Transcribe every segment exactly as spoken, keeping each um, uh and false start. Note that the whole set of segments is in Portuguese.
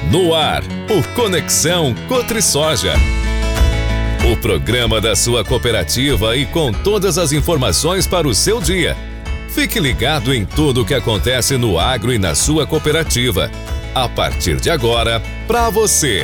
No ar, o Conexão Cotrisoja. O programa da sua cooperativa e com todas as informações para o seu dia. Fique ligado em tudo o que acontece no agro e na sua cooperativa. A partir de agora, para você.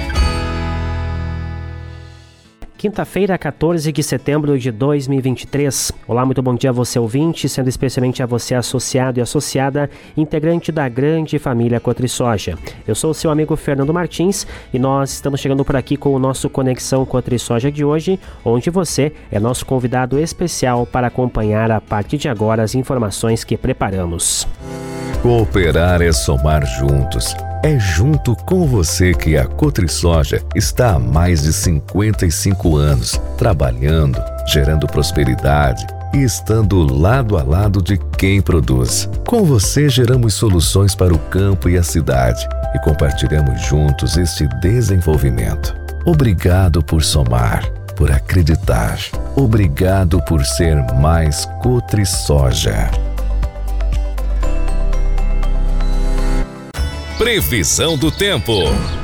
Quinta-feira, quatorze de setembro de dois mil e vinte e três. Olá, muito bom dia a você ouvinte, sendo especialmente a você associado e associada, integrante da grande família Cotrisoja. Eu sou o seu amigo Fernando Martins e nós estamos chegando por aqui com o nosso Conexão Cotrisoja de hoje, onde você é nosso convidado especial para acompanhar a partir de agora as informações que preparamos. Cooperar é somar juntos. É junto com você que a Cotrisoja está há mais de cinquenta e cinco anos, trabalhando, gerando prosperidade e estando lado a lado de quem produz. Com você geramos soluções para o campo e a cidade e compartilhamos juntos este desenvolvimento. Obrigado por somar, por acreditar. Obrigado por ser mais Cotrisoja. Previsão do tempo.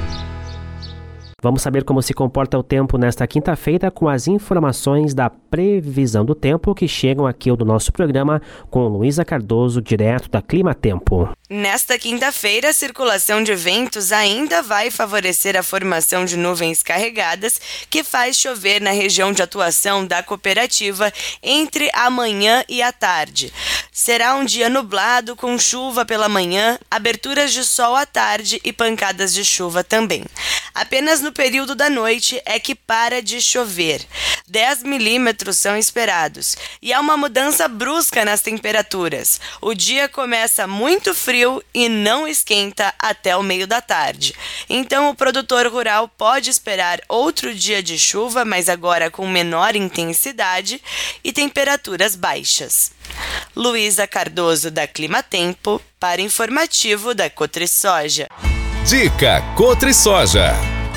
Vamos saber como se comporta o tempo nesta quinta-feira com as informações da previsão do tempo que chegam aqui do nosso programa com Luísa Cardoso, direto da Clima Tempo. Nesta quinta-feira, a circulação de ventos ainda vai favorecer a formação de nuvens carregadas, que faz chover na região de atuação da cooperativa entre a manhã e a tarde. Será um dia nublado com chuva pela manhã, aberturas de sol à tarde e pancadas de chuva também. Apenas no período da noite é que para de chover. dez milímetros são esperados e há uma mudança brusca nas temperaturas. O dia começa muito frio e não esquenta até o meio da tarde. Então o produtor rural pode esperar outro dia de chuva, mas agora com menor intensidade e temperaturas baixas. Luísa Cardoso, da Clima Tempo, para informativo da Cotrisoja. Dica Cotrisoja.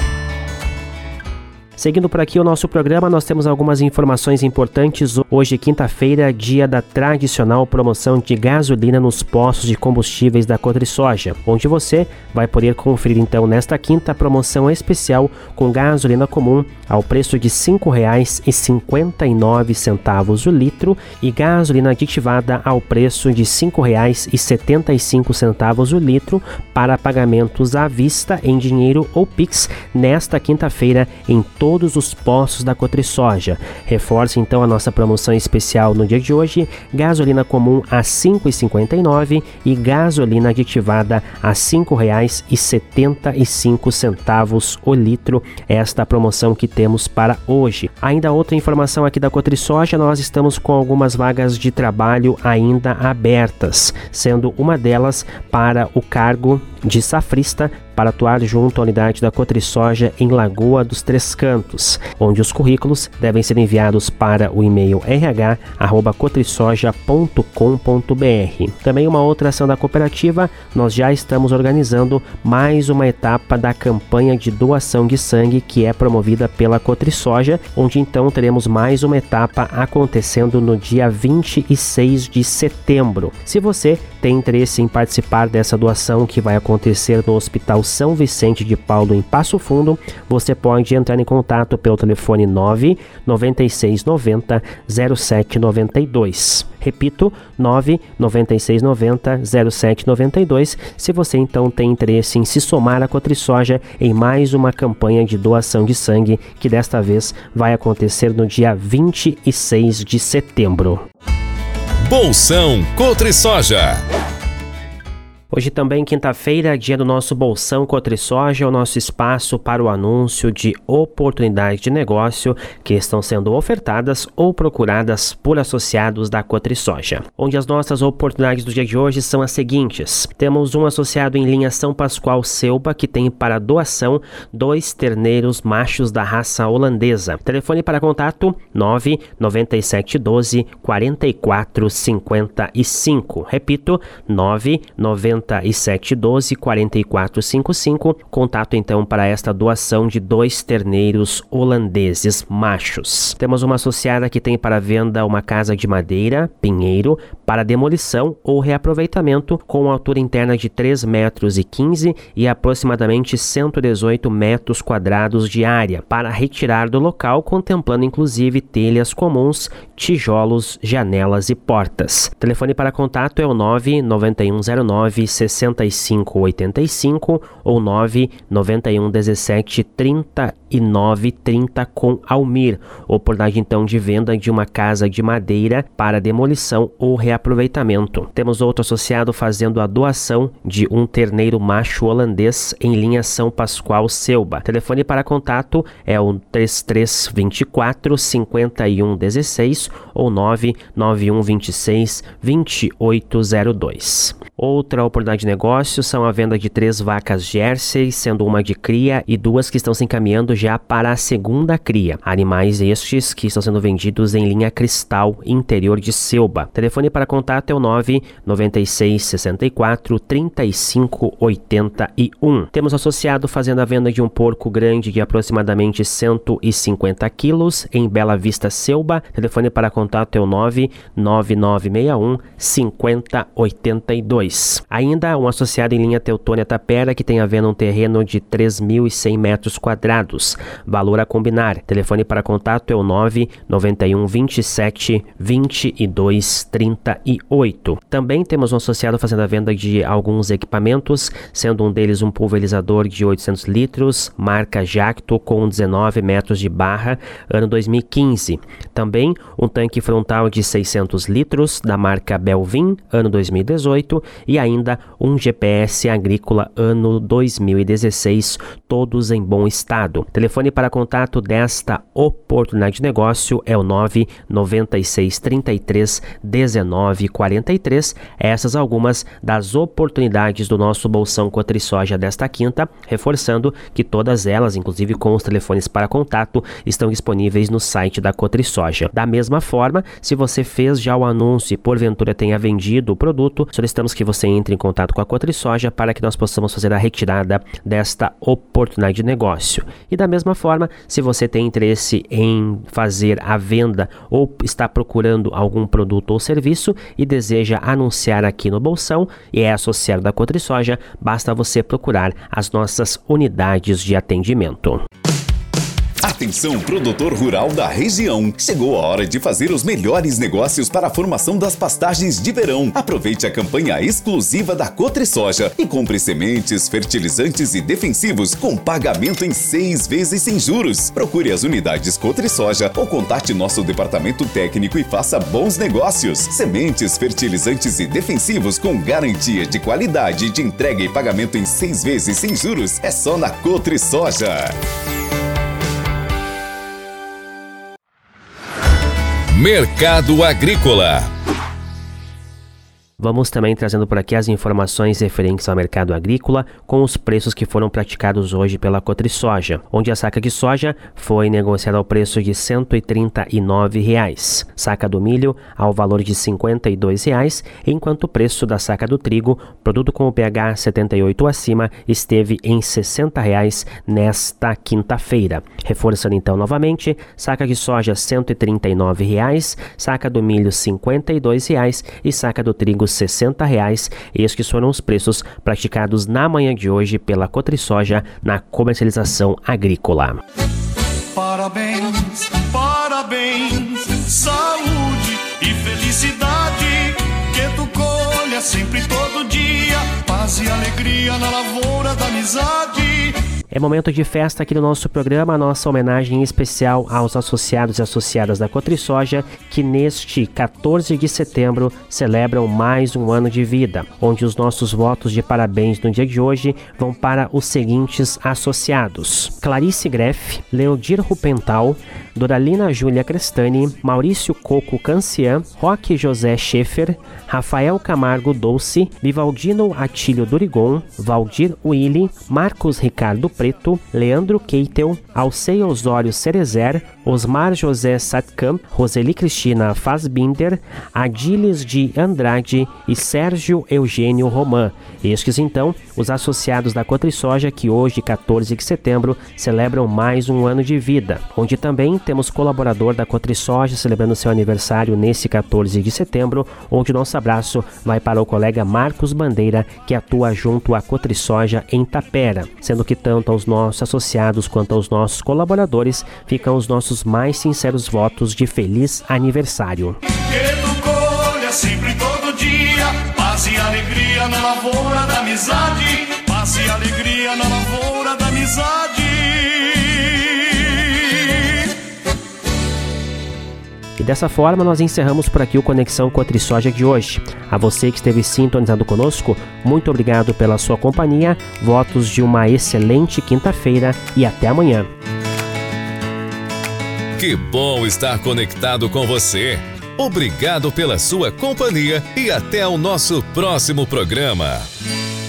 Seguindo por aqui o nosso programa, nós temos algumas informações importantes. Hoje, quinta-feira, dia da tradicional promoção de gasolina nos postos de combustíveis da Cotrisoja, onde você vai poder conferir então nesta quinta promoção especial com gasolina comum ao preço de cinco reais e cinquenta e nove centavos o litro e gasolina aditivada ao preço de cinco reais e setenta e cinco centavos o litro para pagamentos à vista em dinheiro ou Pix nesta quinta-feira em todo todos os postos da Cotrisoja. Reforce então a nossa promoção especial no dia de hoje: gasolina comum a cinco reais e cinquenta e nove centavos e gasolina aditivada a cinco reais e setenta e cinco centavos o litro. Esta promoção que temos para hoje. Ainda outra informação aqui da Cotrisoja: nós estamos com algumas vagas de trabalho ainda abertas, sendo uma delas para o cargo de safrista para atuar junto à unidade da Cotrisoja em Lagoa dos Três Cantos, onde os currículos devem ser enviados para o e-mail r h arroba cotrisoja ponto com ponto b r. Também uma outra ação da cooperativa, nós já estamos organizando mais uma etapa da campanha de doação de sangue que é promovida pela Cotrisoja, onde então teremos mais uma etapa acontecendo no dia vinte e seis de setembro. Se você tem interesse em participar dessa doação que vai acontecer no Hospital São Vicente de Paulo, em Passo Fundo, você pode entrar em contato pelo telefone nove nove seis nove zero zero sete nove dois. Repito, nove nove seis nove zero zero sete nove dois, se você então tem interesse em se somar à Cotrisoja em mais uma campanha de doação de sangue, que desta vez vai acontecer no dia vinte e seis de setembro. Bolsão Cotrisoja. Hoje também, quinta-feira, dia do nosso Bolsão Cotrisoja, o nosso espaço para o anúncio de oportunidades de negócio que estão sendo ofertadas ou procuradas por associados da Cotrisoja. Onde as nossas oportunidades do dia de hoje são as seguintes. Temos um associado em linha São Pascoal Selba que tem para doação dois terneiros machos da raça holandesa. Telefone para contato nove nove sete um dois quatro quatro cinco cinco. Repito, nove nove e sete um dois, quatro quatro cinco cinco. Contato então para esta doação de dois terneiros holandeses machos. Temos uma associada que tem para venda uma casa de madeira, pinheiro, para demolição ou reaproveitamento com altura interna de três metros e quinze e aproximadamente cento e dezoito metros quadrados de área, para retirar do local, contemplando inclusive telhas comuns, tijolos, janelas e portas. Telefone para contato é o nove nove um zero nove, seis cinco oito cinco ou nove nove um um sete, trinta e nove trinta com Almir. Oportunidade então de venda de uma casa de madeira para demolição ou reaproveitamento. Temos outro associado fazendo a doação de um terneiro macho holandês em linha São Pascoal Selba. Telefone para contato é o três três dois quatro, cinco um um seis ou nove nove um dois seis, dois oito zero dois. Outra oportunidade de negócio são a venda de três vacas Jersey, sendo uma de cria e duas que estão se encaminhando já para a segunda cria. Animais estes que estão sendo vendidos em linha Cristal, interior de Selba. Telefone para contato é o nove nove seis, seis quatro, trinta e cinco oitenta e um. Temos associado fazendo a venda de um porco grande de aproximadamente cento e cinquenta quilos em Bela Vista, Selba. Telefone para contato é o nove nove nove seis um, cinco zero oito dois. Ainda um associado em linha Teutônia Tapera que tem a venda um terreno de três mil e cem metros quadrados. Valor a combinar. Telefone para contato é o nove nove um vinte e sete, vinte e dois trinta e oito. Também temos um associado fazendo a venda de alguns equipamentos, sendo um deles um pulverizador de oitocentos litros, marca Jacto, com dezenove metros de barra, ano dois mil e quinze. Também um tanque frontal de seiscentos litros, da marca Belvin, ano dois mil e dezoito, e ainda um G P S agrícola, ano dois mil e dezesseis, todos em bom estado. Telefone para contato desta oportunidade de negócio é o nove nove seis, trinta e três, dezenove quarenta e três. Essas algumas das oportunidades do nosso Bolsão Cotrisoja desta quinta, reforçando que todas elas, inclusive com os telefones para contato, estão disponíveis no site da Cotrisoja. Da mesma forma, se você fez já o anúncio e porventura tenha vendido o produto, solicitamos que você entre em contato com a Cotrisoja para que nós possamos fazer a retirada desta oportunidade de negócio. E da mesma forma, se você tem interesse em fazer a venda ou está procurando algum produto ou serviço e deseja anunciar aqui no Bolsão e é associado da Cotrisoja, basta você procurar as nossas unidades de atendimento. Atenção, produtor rural da região. Chegou a hora de fazer os melhores negócios para a formação das pastagens de verão. Aproveite a campanha exclusiva da Cotrisoja e compre sementes, fertilizantes e defensivos com pagamento em seis vezes sem juros. Procure as unidades Cotrisoja ou contate nosso departamento técnico e faça bons negócios. Sementes, fertilizantes e defensivos com garantia de qualidade, de entrega e pagamento em seis vezes sem juros é só na Cotrisoja. Mercado Agrícola. Vamos também trazendo por aqui as informações referentes ao mercado agrícola com os preços que foram praticados hoje pela Cotrisoja, onde a saca de soja foi negociada ao preço de cento e trinta e nove reais, saca do milho ao valor de cinquenta e dois reais, enquanto o preço da saca do trigo, produto com o pH setenta e oito acima, esteve em sessenta reais nesta quinta-feira. Reforçando então novamente, saca de soja cento e trinta e nove reais, saca do milho cinquenta e dois reais e saca do trigo sessenta reais. Estes foram os preços praticados na manhã de hoje pela Cotrisoja na comercialização agrícola. Parabéns, parabéns, saúde e felicidade, que tu colha sempre todo dia, paz e alegria na lavoura da amizade. É momento de festa aqui no nosso programa, nossa homenagem especial aos associados e associadas da Cotrisoja, que neste quatorze de setembro celebram mais um ano de vida, onde os nossos votos de parabéns no dia de hoje vão para os seguintes associados: Clarice Greff, Leodir Rupental, Doralina Júlia Crestani, Maurício Coco Cancian, Roque José Schaefer, Rafael Camargo Dolce, Vivaldino Atílio Durigon, Valdir Willi, Marcos Ricardo Preto, Leandro Keitel, Alcei Osório Cerezer, Osmar José Satkamp, Roseli Cristina Fassbinder, Adiles de Andrade e Sérgio Eugênio Roman. Estes, então, os associados da Cotrisoja que hoje, quatorze de setembro, celebram mais um ano de vida, onde também temos colaborador da Cotrisoja celebrando seu aniversário nesse quatorze de setembro, onde nosso abraço vai para o colega Marcos Bandeira, que atua junto à Cotrisoja em Tapera, sendo que tanto aos nossos associados quanto aos nossos colaboradores ficam os nossos mais sinceros votos de feliz aniversário. Que tu colha sempre todo dia, paz e alegria na lavoura da amizade, paz e alegria na lavoura da amizade. E dessa forma nós encerramos por aqui o Conexão Cotrisoja de hoje. A você que esteve sintonizado conosco, muito obrigado pela sua companhia, votos de uma excelente quinta-feira e até amanhã. Que bom estar conectado com você. Obrigado pela sua companhia e até o nosso próximo programa.